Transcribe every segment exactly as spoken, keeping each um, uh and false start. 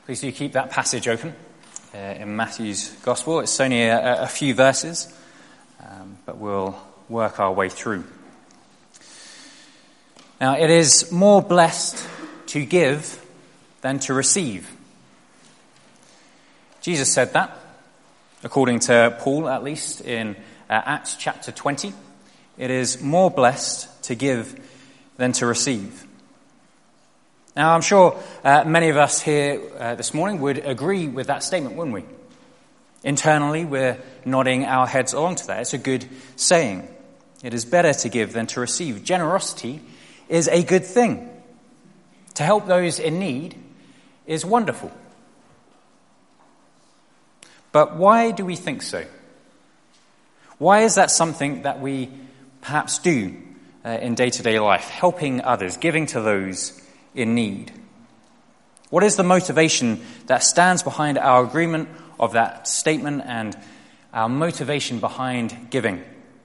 Please do keep that passage open uh, in Matthew's Gospel. It's only a, a few verses, um, but we'll work our way through. Now, it is more blessed to give than to receive. Jesus said that, according to Paul, at least, in uh, Acts chapter twenty. It is more blessed to give than to receive. Now, I'm sure uh, many of us here uh, this morning would agree with that statement, wouldn't we? Internally, we're nodding our heads along to that. It's a good saying. It is better to give than to receive. Generosity is a good thing. To help those in need is wonderful. But why do we think so? Why is that something that we perhaps do uh, in day-to-day life, helping others, giving to those in need? What is the motivation that stands behind our agreement of that statement and our motivation behind giving?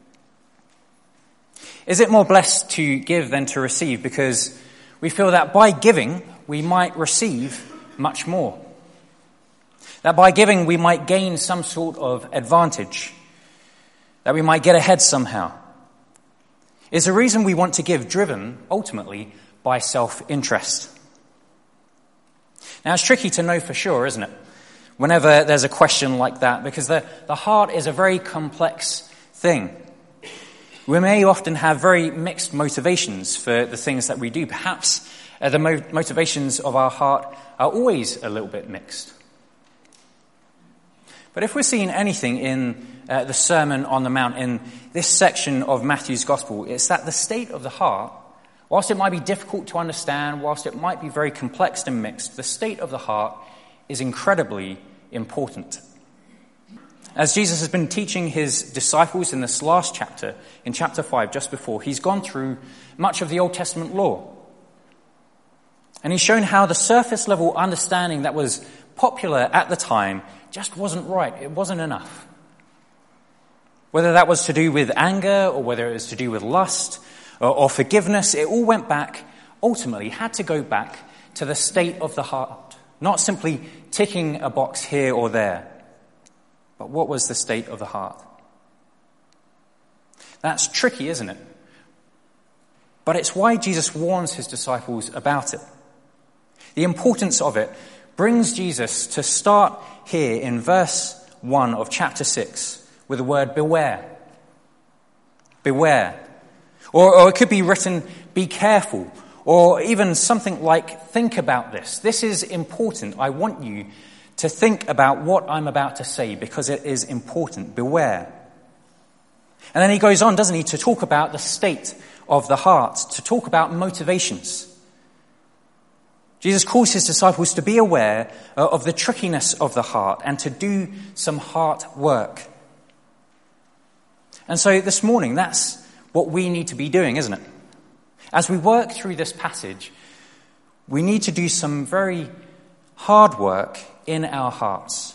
Is it more blessed to give than to receive because we feel that by giving we might receive much more? That by giving we might gain some sort of advantage? That we might get ahead somehow? Is the reason we want to give driven, ultimately, by self-interest? Now, it's tricky to know for sure, isn't it? Whenever there's a question like that, because the, the heart is a very complex thing. We may often have very mixed motivations for the things that we do. Perhaps uh, the mo- motivations of our heart are always a little bit mixed. But if we're seeing anything in uh, the Sermon on the Mount, in this section of Matthew's Gospel, it's that the state of the heart, whilst it might be difficult to understand, whilst it might be very complex and mixed, the state of the heart is incredibly important. As Jesus has been teaching his disciples in this last chapter, in chapter five, just before, he's gone through much of the Old Testament law. And he's shown how the surface level understanding that was popular at the time just wasn't right. It wasn't enough. Whether that was to do with anger or whether it was to do with lust or, or forgiveness, it all went back, ultimately had to go back to the state of the heart. Not simply ticking a box here or there, but what was the state of the heart? That's tricky, isn't it? But it's why Jesus warns his disciples about it. The importance of it brings Jesus to start here in verse one of chapter six with the word beware. Beware. Or, or it could be written, be careful. Or even something like, think about this. This is important. I want you to think about what I'm about to say because it is important. Beware. And then he goes on, doesn't he, to talk about the state of the heart, to talk about motivations. Jesus calls his disciples to be aware of the trickiness of the heart and to do some heart work. And so this morning, that's what we need to be doing, isn't it? As we work through this passage, we need to do some very hard work in our hearts.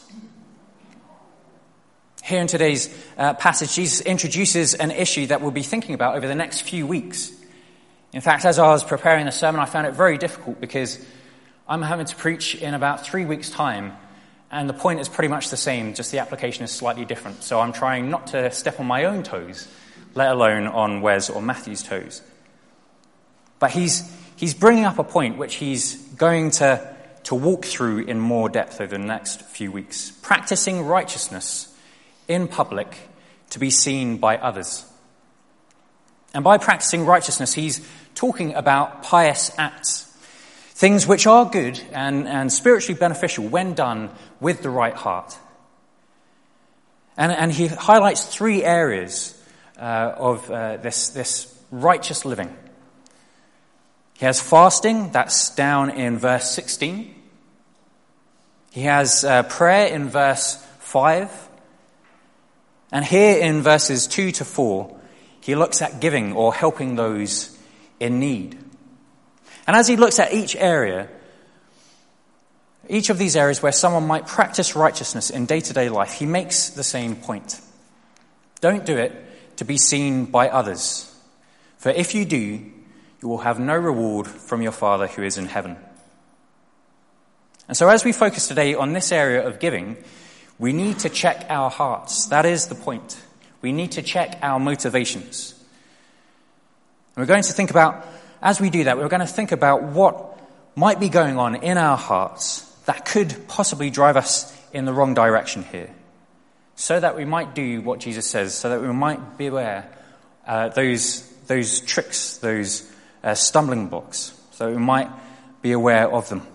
Here in today's uh, passage, Jesus introduces an issue that we'll be thinking about over the next few weeks. In fact, as I was preparing the sermon, I found it very difficult because I'm having to preach in about three weeks' time, and the point is pretty much the same, just the application is slightly different. So I'm trying not to step on my own toes, let alone on Wes or Matthew's toes. But he's he's bringing up a point which he's going to, to walk through in more depth over the next few weeks. Practicing righteousness in public to be seen by others. And by practicing righteousness, he's talking about pious acts. Things which are good and, and spiritually beneficial when done with the right heart. And, and he highlights three areas uh, of uh, this, this righteous living. He has fasting, that's down in verse sixteen. He has uh, prayer in verse five. And here in verses two to four, he looks at giving or helping those in need. And as he looks at each area, each of these areas where someone might practice righteousness in day-to-day life, he makes the same point. Don't do it to be seen by others. For if you do, you will have no reward from your Father who is in heaven. And so as we focus today on this area of giving, we need to check our hearts. That is the point. We need to check our motivations. And we're going to think about, as we do that, we're going to think about what might be going on in our hearts that could possibly drive us in the wrong direction here, so that we might do what Jesus says, so that we might beware uh, those those tricks, those uh, stumbling blocks, so we might be aware of them.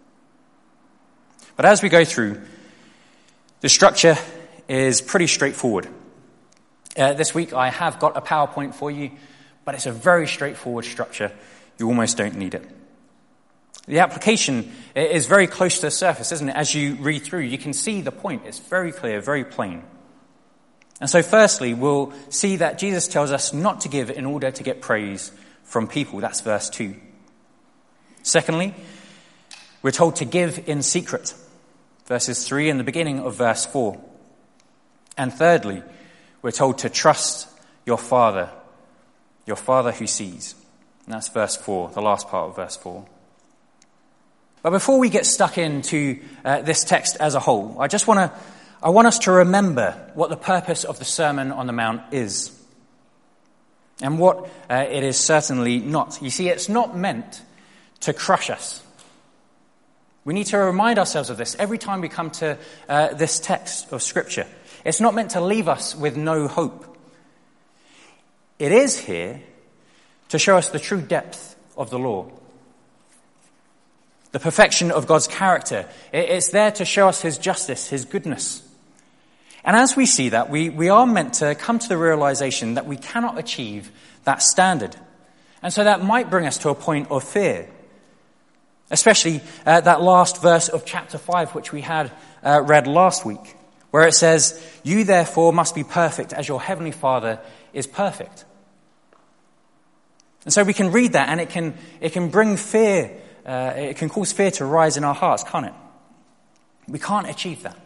But as we go through, the structure is pretty straightforward. Uh, this week I have got a PowerPoint for you, but it's a very straightforward structure. You almost don't need it. The application is very close to the surface, isn't it? As you read through, you can see the point. It's very clear, very plain. And so firstly, we'll see that Jesus tells us not to give in order to get praise from people. That's verse two. Secondly, we're told to give in secret. Verses three and the beginning of verse four. And thirdly, we're told to trust your Father, your Father who sees. And that's verse four, the last part of verse four. But before we get stuck into uh, this text as a whole, I just want to, I want us to remember what the purpose of the Sermon on the Mount is. And what uh, it is certainly not. You see, it's not meant to crush us. We need to remind ourselves of this every time we come to uh, this text of Scripture. It's not meant to leave us with no hope. It is here to show us the true depth of the law, the perfection of God's character. It's there to show us his justice, his goodness. And as we see that, we, we are meant to come to the realization that we cannot achieve that standard. And so that might bring us to a point of fear. Especially uh, that last verse of chapter five, which we had uh, read last week, where it says, "You therefore must be perfect as your heavenly Father is perfect." And so we can read that, and it can it can bring fear, uh, it can cause fear to rise in our hearts, can't it? We can't achieve that.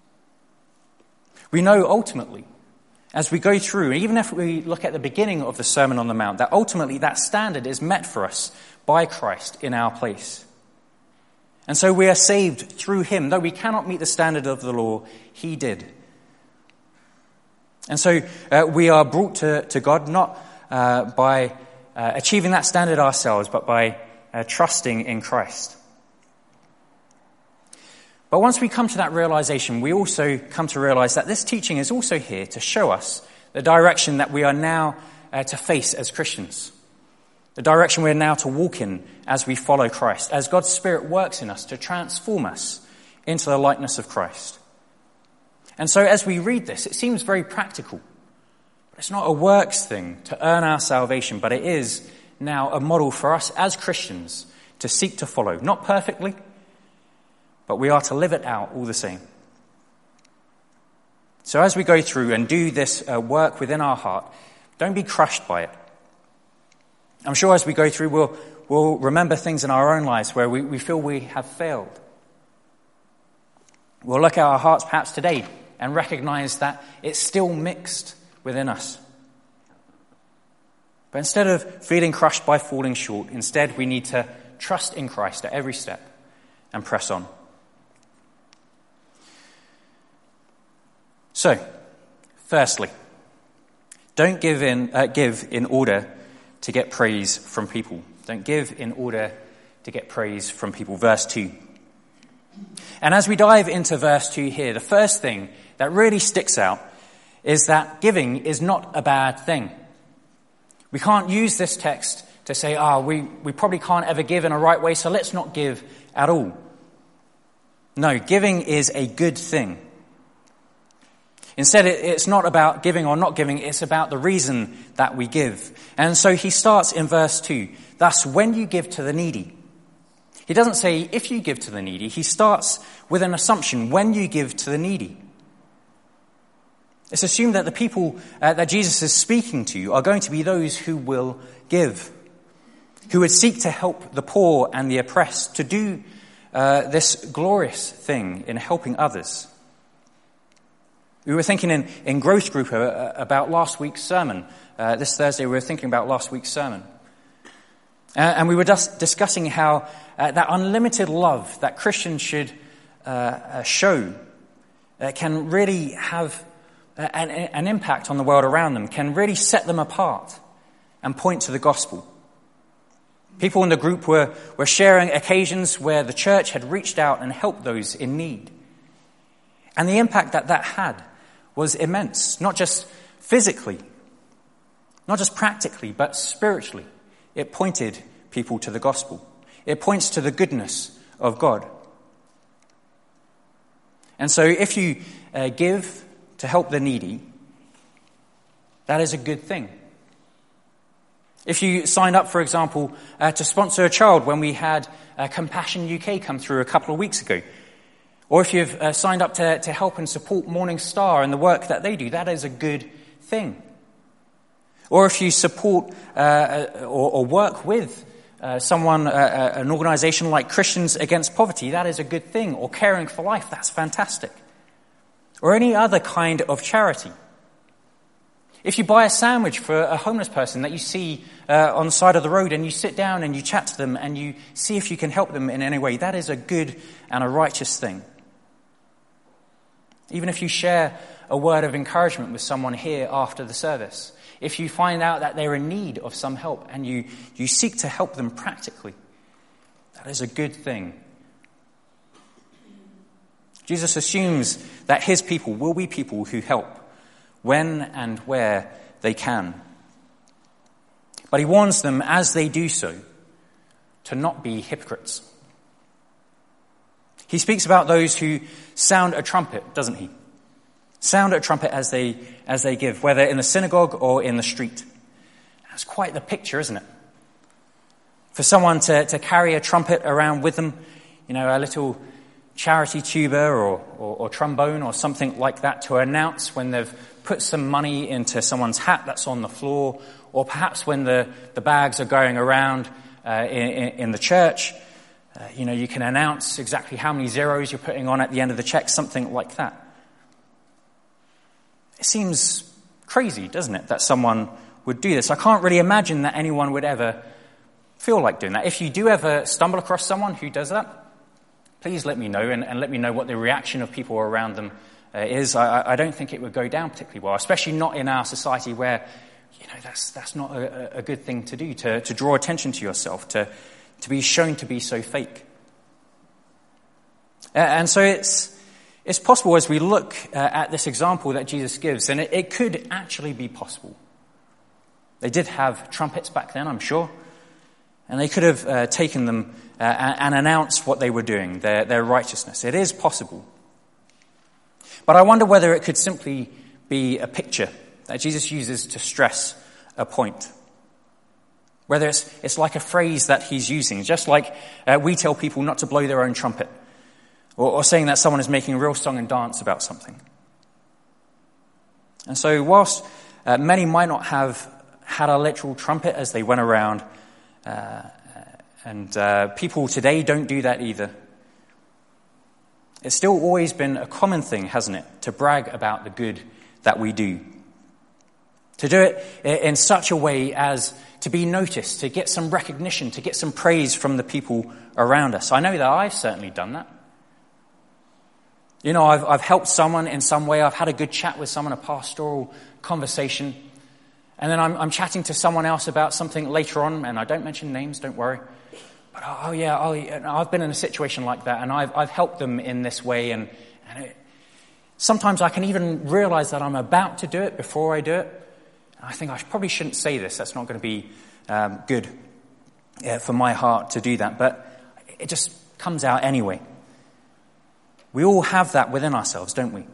We know ultimately, as we go through, even if we look at the beginning of the Sermon on the Mount, that ultimately that standard is met for us by Christ in our place. And so we are saved through him. Though we cannot meet the standard of the law, he did. And so uh, we are brought to, to God not uh, by uh, achieving that standard ourselves, but by uh, trusting in Christ. But once we come to that realization, we also come to realize that this teaching is also here to show us the direction that we are now uh, to face as Christians. The direction we're now to walk in as we follow Christ, as God's Spirit works in us to transform us into the likeness of Christ. And so as we read this, it seems very practical. But it's not a works thing to earn our salvation, but it is now a model for us as Christians to seek to follow. Not perfectly, but we are to live it out all the same. So as we go through and do this uh, work within our heart, don't be crushed by it. I'm sure as we go through, we'll, we'll remember things in our own lives where we, we feel we have failed. We'll look at our hearts perhaps today and recognize that it's still mixed within us. But instead of feeling crushed by falling short, instead we need to trust in Christ at every step and press on. So, firstly, don't give in, uh, give in order to get praise from people. Don't give in order to get praise from people. Verse two. And as we dive into verse two here, the first thing that really sticks out is that giving is not a bad thing. We can't use this text to say, ah, oh, we, we probably can't ever give in a right way, so let's not give at all. No, giving is a good thing. Instead, it's not about giving or not giving, it's about the reason that we give. And so he starts in verse two. Thus, when you give to the needy. He doesn't say if you give to the needy. He starts with an assumption, when you give to the needy. It's assumed that the people uh, that Jesus is speaking to are going to be those who will give, who would seek to help the poor and the oppressed, to do uh, this glorious thing in helping others. We were thinking in, in Growth Group uh, about last week's sermon. Uh, this Thursday we were thinking about last week's sermon. Uh, and we were just discussing how uh, that unlimited love that Christians should uh, uh, show uh, can really have uh, an, an impact on the world around them, can really set them apart and point to the gospel. People in the group were, were sharing occasions where the church had reached out and helped those in need. And the impact that that had was immense, not just physically, not just practically, but spiritually. It pointed people to the gospel. It points to the goodness of God. And so if you uh, give to help the needy, that is a good thing. If you signed up, for example, uh, to sponsor a child when we had uh, Compassion U K come through a couple of weeks ago, or if you've uh, signed up to, to help and support Morning Star and the work that they do, that is a good thing. Or if you support uh, or, or work with uh, someone, uh, an organisation like Christians Against Poverty, that is a good thing. Or Caring for Life, that's fantastic. Or any other kind of charity. If you buy a sandwich for a homeless person that you see uh, on the side of the road and you sit down and you chat to them and you see if you can help them in any way, that is a good and a righteous thing. Even if you share a word of encouragement with someone here after the service, if you find out that they're in need of some help and you, you seek to help them practically, that is a good thing. Jesus assumes that his people will be people who help when and where they can. But he warns them as they do so to not be hypocrites. He speaks about those who sound a trumpet, doesn't he? Sound a trumpet as they as they give, whether in the synagogue or in the street. That's quite the picture, isn't it? For someone to, to carry a trumpet around with them, you know, a little charity tuba or, or, or trombone or something like that to announce when they've put some money into someone's hat that's on the floor, or perhaps when the, the bags are going around uh, in, in the church. Uh, you know, you can announce exactly how many zeros you're putting on at the end of the check, something like that. It seems crazy, doesn't it, that someone would do this? I can't really imagine that anyone would ever feel like doing that. If you do ever stumble across someone who does that, please let me know and, and let me know what the reaction of people around them uh, is. I, I don't think it would go down particularly well, especially not in our society where, you know, that's that's not a, a good thing to do, to, to draw attention to yourself, to, to be shown to be so fake. Uh, and so it's it's possible as we look uh, at this example that Jesus gives, and it, it could actually be possible. They did have trumpets back then, I'm sure, and they could have uh, taken them uh, and, and announced what they were doing, their, their righteousness. It is possible. But I wonder whether it could simply be a picture that Jesus uses to stress a point. Whether it's, it's like a phrase that he's using, just like uh, we tell people not to blow their own trumpet, or, or saying that someone is making a real song and dance about something. And so whilst uh, many might not have had a literal trumpet as they went around, uh, and uh, people today don't do that either, it's still always been a common thing, hasn't it, to brag about the good that we do. To do it in such a way as to be noticed, to get some recognition, to get some praise from the people around us. I know that I've certainly done that. You know, I've, I've helped someone in some way. I've had a good chat with someone, a pastoral conversation. And then I'm, I'm chatting to someone else about something later on, and I don't mention names, don't worry. But, oh, yeah, oh, yeah, I've been in a situation like that, and I've, I've helped them in this way. And, and it, sometimes I can even realize that I'm about to do it before I do it. I think I probably shouldn't say this. That's not going to be um, good uh, for my heart to do that. But it just comes out anyway. We all have that within ourselves, don't we?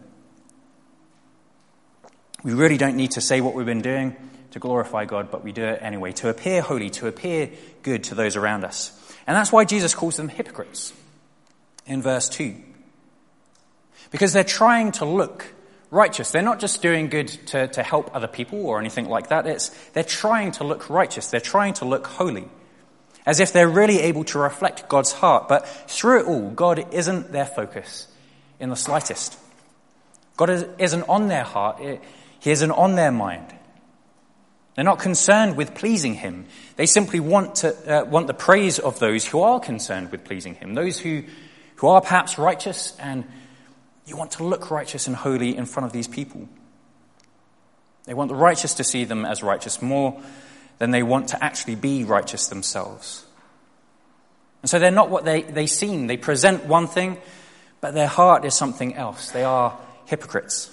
We really don't need to say what we've been doing to glorify God, but we do it anyway, to appear holy, to appear good to those around us. And that's why Jesus calls them hypocrites in verse two. Because they're trying to look righteous. They're not just doing good to, to help other people or anything like that. It's, they're trying to look righteous. They're trying to look holy, as if they're really able to reflect God's heart. But through it all, God isn't their focus in the slightest. God is, isn't on their heart. He isn't on their mind. They're not concerned with pleasing him. They simply want to uh, want the praise of those who are concerned with pleasing him, those who, who are perhaps righteous, and you want to look righteous and holy in front of these people. They want the righteous to see them as righteous more than they want to actually be righteous themselves. And so they're not what they, they seem. They present one thing, but their heart is something else. They are hypocrites.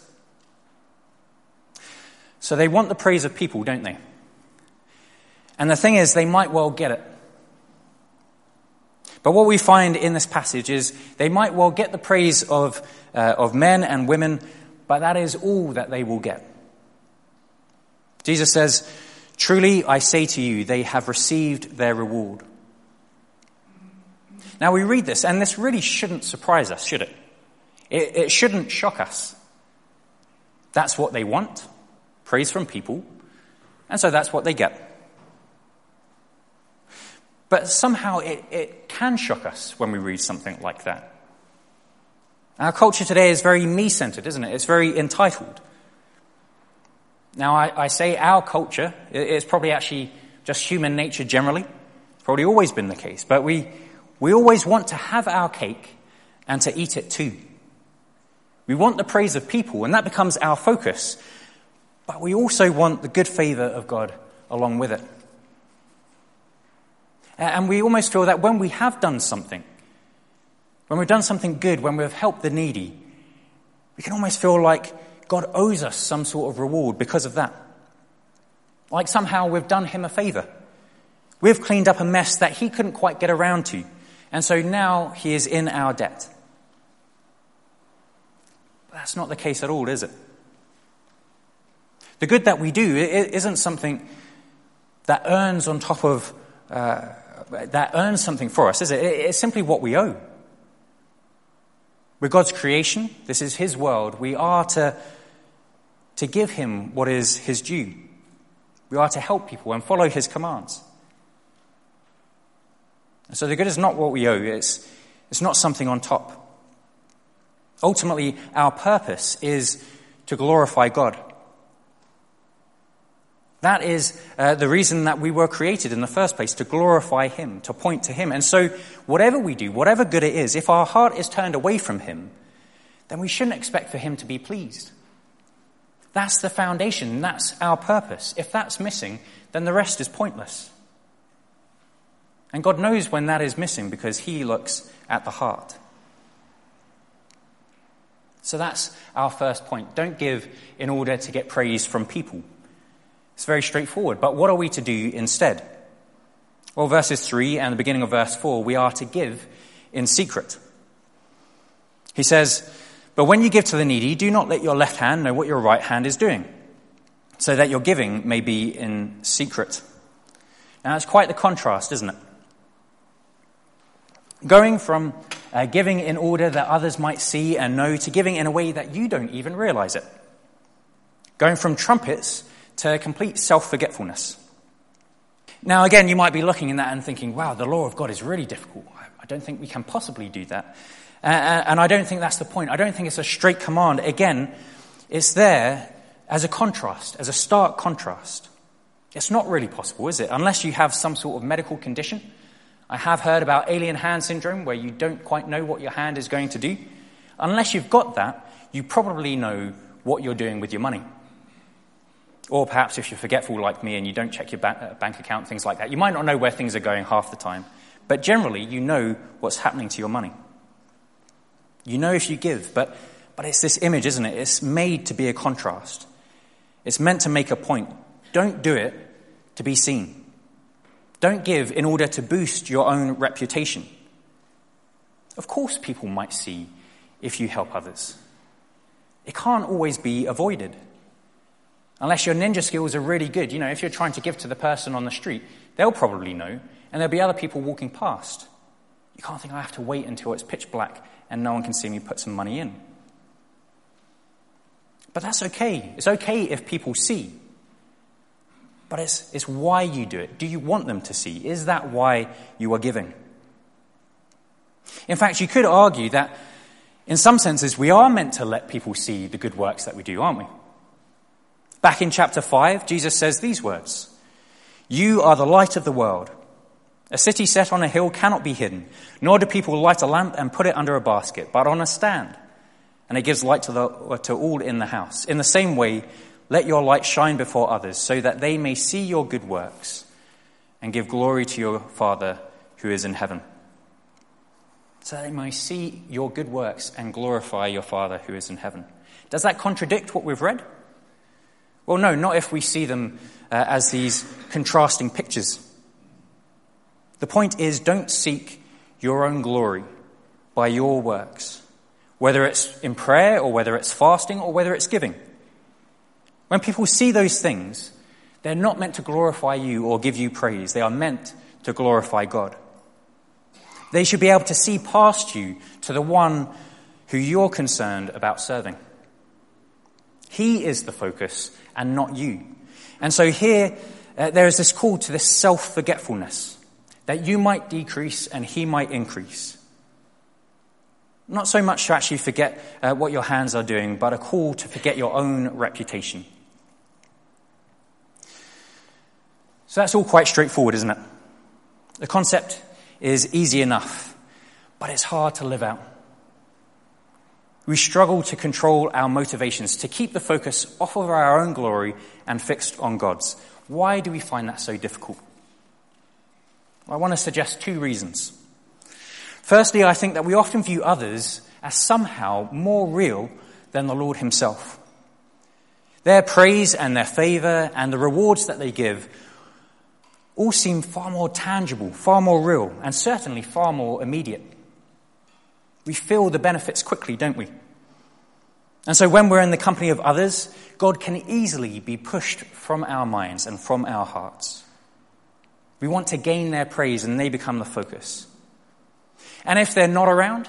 So they want the praise of people, don't they? And the thing is, they might well get it. But what we find in this passage is they might well get the praise of, uh, of men and women, but that is all that they will get. Jesus says, "Truly I say to you, they have received their reward." Now we read this, and this really shouldn't surprise us, should it? It, it shouldn't shock us. That's what they want. Praise from people, and so that's what they get. But somehow it, it can shock us when we read something like that. Our culture today is very me-centered, isn't it? It's very entitled. Now, I, I say our culture, it's probably actually just human nature generally. It's probably always been the case. But we, we always want to have our cake and to eat it too. We want the praise of people, and that becomes our focus. But we also want the good favor of God along with it. And we almost feel that when we have done something, when we've done something good, when we've helped the needy, we can almost feel like God owes us some sort of reward because of that. Like somehow we've done him a favor. We've cleaned up a mess that he couldn't quite get around to. And so now he is in our debt. But that's not the case at all, is it? The good that we do isn't something that earns on top of, uh, that earns something for us, is it? It's simply what we owe. We're God's creation. This is his world. We are to, to give him what is his due. We are to help people and follow his commands. And so the good is not what we owe. It's, it's not something on top. Ultimately, our purpose is to glorify God. That is uh, the reason that we were created in the first place, to glorify him, to point to him. And so whatever we do, whatever good it is, if our heart is turned away from him, then we shouldn't expect for him to be pleased. That's the foundation. That's our purpose. If that's missing, then the rest is pointless. And God knows when that is missing because he looks at the heart. So that's our first point. Don't give in order to get praise from people. It's very straightforward. But what are we to do instead? Well, verses three and the beginning of verse four, we are to give in secret. He says, "But when you give to the needy, do not let your left hand know what your right hand is doing, so that your giving may be in secret." Now, it's quite the contrast, isn't it? Going from uh, giving in order that others might see and know to giving in a way that you don't even realize it. Going from trumpets to complete self-forgetfulness. Now, again, you might be looking in that and thinking, wow, the law of God is really difficult. I don't think we can possibly do that. Uh, and I don't think that's the point. I don't think it's a straight command. Again, it's there as a contrast, as a stark contrast. It's not really possible, is it? Unless you have some sort of medical condition. I have heard about alien hand syndrome, where you don't quite know what your hand is going to do. Unless you've got that, you probably know what you're doing with your money. Or perhaps if you're forgetful like me and you don't check your ba- bank account, things like that, you might not know where things are going half the time. But generally, you know what's happening to your money. You know if you give, but, but it's this image, isn't it? It's made to be a contrast. It's meant to make a point. Don't do it to be seen. Don't give in order to boost your own reputation. Of course people might see if you help others. It can't always be avoided. Unless your ninja skills are really good. You know, if you're trying to give to the person on the street, they'll probably know, and there'll be other people walking past. You can't think, I have to wait until it's pitch black and no one can see me put some money in. But that's okay. It's okay if people see. But it's, it's why you do it. Do you want them to see? Is that why you are giving? In fact, you could argue that in some senses we are meant to let people see the good works that we do, aren't we? Back in chapter five, Jesus says these words, "You are the light of the world. A city set on a hill cannot be hidden, nor do people light a lamp and put it under a basket, but on a stand, and it gives light to, the, to all in the house. In the same way, let your light shine before others, so that they may see your good works and give glory to your Father who is in heaven." So that they may see your good works and glorify your Father who is in heaven. Does that contradict what we've read? Well, no, not if we see them uh, as these contrasting pictures. The point is, don't seek your own glory by your works, whether it's in prayer or whether it's fasting or whether it's giving. When people see those things, they're not meant to glorify you or give you praise. They are meant to glorify God. They should be able to see past you to the one who you're concerned about serving. He is the focus and not you. And so here, uh, there is this call to this self-forgetfulness, that you might decrease and he might increase. Not so much to actually forget uh, what your hands are doing, but a call to forget your own reputation. So that's all quite straightforward, isn't it? The concept is easy enough, but it's hard to live out. We struggle to control our motivations, to keep the focus off of our own glory and fixed on God's. Why do we find that so difficult? I want to suggest two reasons. Firstly, I think that we often view others as somehow more real than the Lord himself. Their praise and their favor and the rewards that they give all seem far more tangible, far more real, and certainly far more immediate. We feel the benefits quickly, don't we? And so when we're in the company of others, God can easily be pushed from our minds and from our hearts. We want to gain their praise and they become the focus. And if they're not around,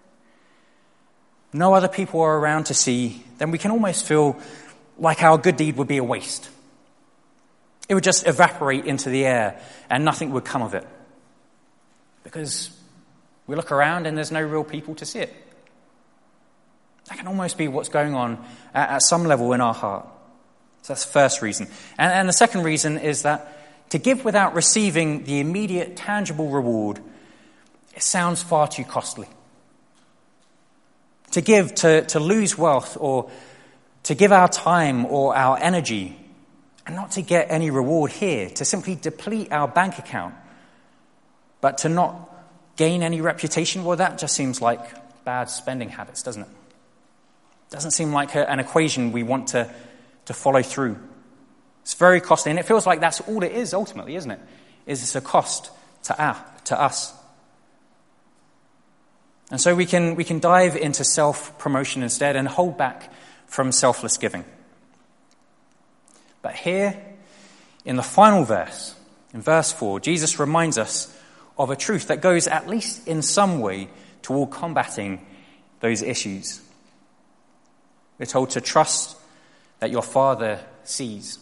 no other people are around to see, then we can almost feel like our good deed would be a waste. It would just evaporate into the air and nothing would come of it. Because we look around and there's no real people to see it. That can almost be what's going on at, at some level in our heart. So that's the first reason. And, and the second reason is that to give without receiving the immediate tangible reward, it sounds far too costly. To give, to, to lose wealth, or to give our time or our energy, and not to get any reward here, to simply deplete our bank account, but to not gain any reputation, well, that just seems like bad spending habits, doesn't it? Doesn't seem like a, an equation we want to, to follow through. It's very costly, and it feels like that's all it is ultimately, isn't it? Is it's a cost to our, to us. And so we can we can dive into self-promotion instead and hold back from selfless giving. But here, in the final verse, in verse four, Jesus reminds us of a truth that goes at least in some way toward combating those issues. We're told to trust that your Father sees.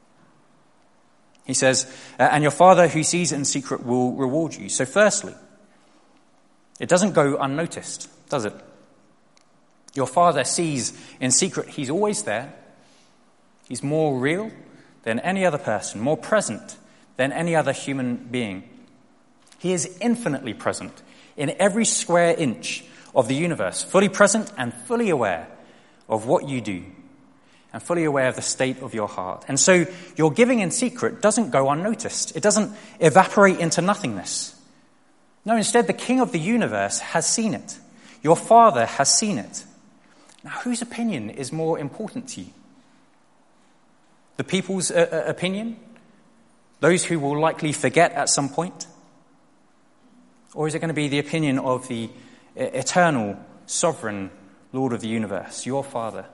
He says, and your Father who sees in secret will reward you. So firstly, it doesn't go unnoticed, does it? Your Father sees in secret. He's always there. He's more real than any other person, more present than any other human being. He is infinitely present in every square inch of the universe, fully present and fully aware of what you do, and fully aware of the state of your heart. And so your giving in secret doesn't go unnoticed. It doesn't evaporate into nothingness. No, instead, the King of the universe has seen it. Your Father has seen it. Now, whose opinion is more important to you? The people's uh, opinion? Those who will likely forget at some point? Or is it going to be the opinion of the eternal, sovereign Lord of the universe, your Father?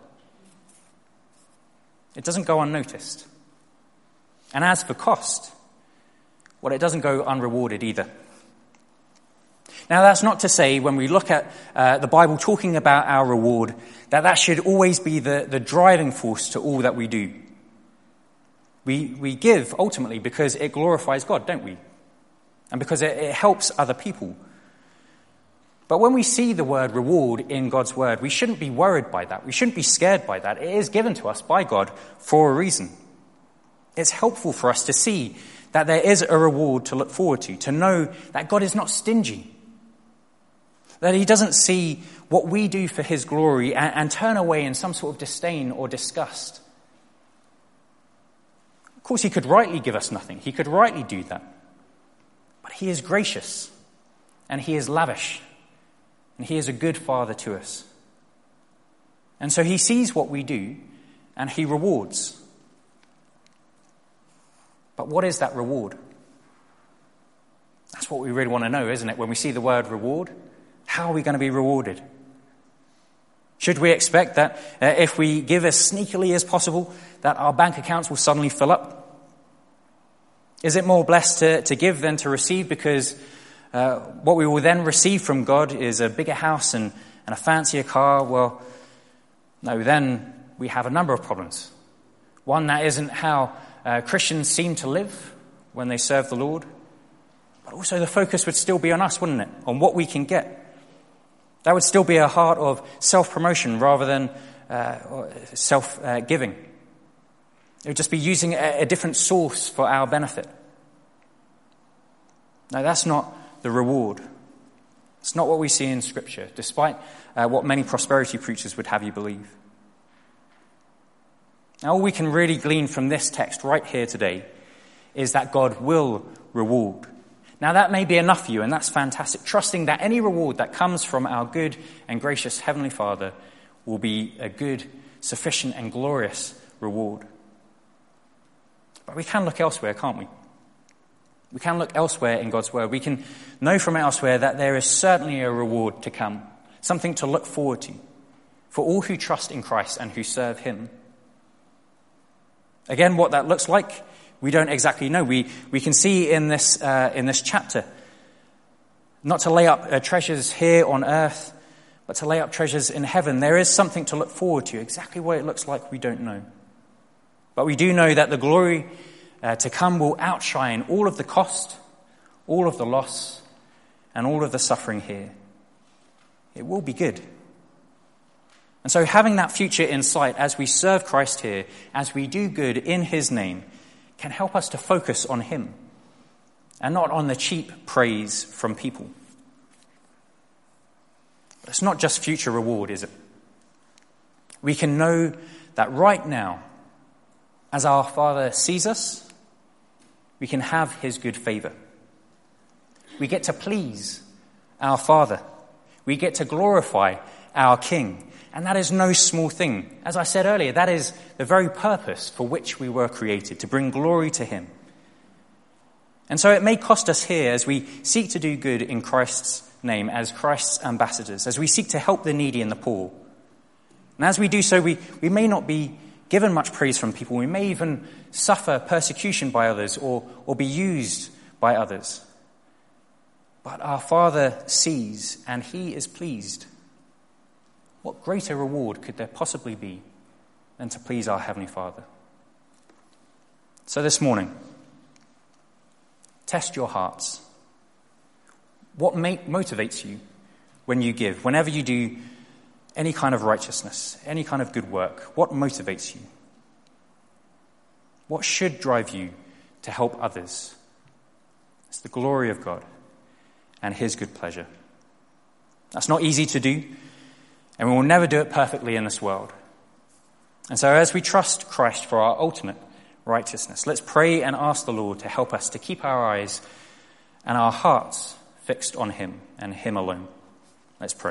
It doesn't go unnoticed. And as for cost, well, it doesn't go unrewarded either. Now, that's not to say when we look at uh, the Bible talking about our reward, that that should always be the, the driving force to all that we do. We, we give ultimately because it glorifies God, don't we? And because it, it helps other people. But when we see the word reward in God's word, we shouldn't be worried by that. We shouldn't be scared by that. It is given to us by God for a reason. It's helpful for us to see that there is a reward to look forward to, to know that God is not stingy, that he doesn't see what we do for his glory and, and turn away in some sort of disdain or disgust. Of course, he could rightly give us nothing. He could rightly do that. But he is gracious and he is lavish and he is a good father to us. And so he sees what we do and he rewards. But what is that reward? That's what we really want to know, isn't it? When we see the word reward, how are we going to be rewarded? Should we expect that uh, if we give as sneakily as possible, that our bank accounts will suddenly fill up? Is it more blessed to, to give than to receive, because uh, what we will then receive from God is a bigger house and, and a fancier car? Well, no, then we have a number of problems. One, that isn't how uh, Christians seem to live when they serve the Lord. But also the focus would still be on us, wouldn't it? On what we can get. That would still be a heart of self-promotion rather than uh, self-giving. It would just be using a, a different source for our benefit. No, that's not the reward. It's not what we see in Scripture, despite uh, what many prosperity preachers would have you believe. Now, all we can really glean from this text right here today is that God will reward. Now, that may be enough for you, and that's fantastic, trusting that any reward that comes from our good and gracious Heavenly Father will be a good, sufficient, and glorious reward. But we can look elsewhere, can't we? We can look elsewhere in God's Word. We can know from elsewhere that there is certainly a reward to come, something to look forward to, for all who trust in Christ and who serve Him. Again, what that looks like, we don't exactly know. We we can see in this uh, in this chapter, not to lay up uh, treasures here on earth, but to lay up treasures in heaven. There is something to look forward to. Exactly what it looks like, we don't know. But we do know that the glory uh, to come will outshine all of the cost, all of the loss, and all of the suffering here. It will be good. And so having that future in sight as we serve Christ here, as we do good in his name, can help us to focus on him and not on the cheap praise from people. But it's not just future reward, is it? We can know that right now, as our Father sees us, we can have his good favor. We get to please our Father. We get to glorify our King. And that is no small thing. As I said earlier, that is the very purpose for which we were created, to bring glory to him. And so it may cost us here as we seek to do good in Christ's name, as Christ's ambassadors, as we seek to help the needy and the poor. And as we do so, we, we may not be given much praise from people. We may even suffer persecution by others or, or be used by others. But our Father sees and he is pleased. What greater reward could there possibly be than to please our Heavenly Father? So this morning, test your hearts. What make, motivates you when you give? Whenever you do any kind of righteousness, any kind of good work, what motivates you? What should drive you to help others? It's the glory of God and his good pleasure. That's not easy to do. And we will never do it perfectly in this world. And so as we trust Christ for our ultimate righteousness, let's pray and ask the Lord to help us to keep our eyes and our hearts fixed on him and him alone. Let's pray.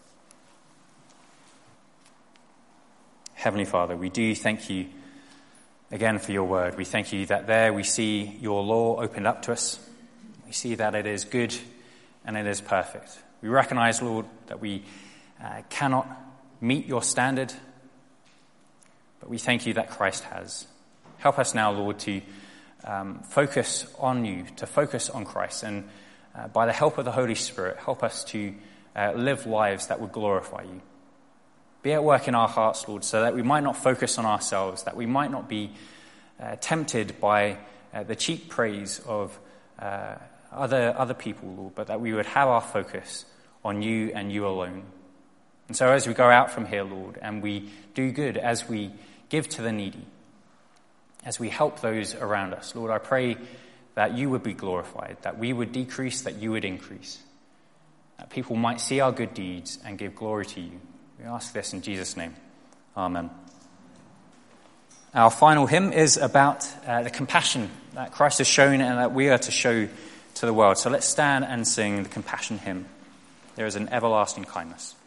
Heavenly Father, we do thank you again for your word. We thank you that there we see your law opened up to us. We see that it is good and it is perfect. We recognize, Lord, that we Uh, cannot meet your standard, but we thank you that Christ has. Help us now, Lord, to um, focus on you, to focus on Christ, and uh, by the help of the Holy Spirit, help us to uh, live lives that would glorify you. Be at work in our hearts, Lord, so that we might not focus on ourselves, that we might not be uh, tempted by uh, the cheap praise of uh, other other people, Lord, but that we would have our focus on you and you alone. And so as we go out from here, Lord, and we do good, as we give to the needy, as we help those around us, Lord, I pray that you would be glorified, that we would decrease, that you would increase, that people might see our good deeds and give glory to you. We ask this in Jesus' name. Amen. Our final hymn is about uh, the compassion that Christ has shown and that we are to show to the world. So let's stand and sing the compassion hymn. There is an everlasting kindness.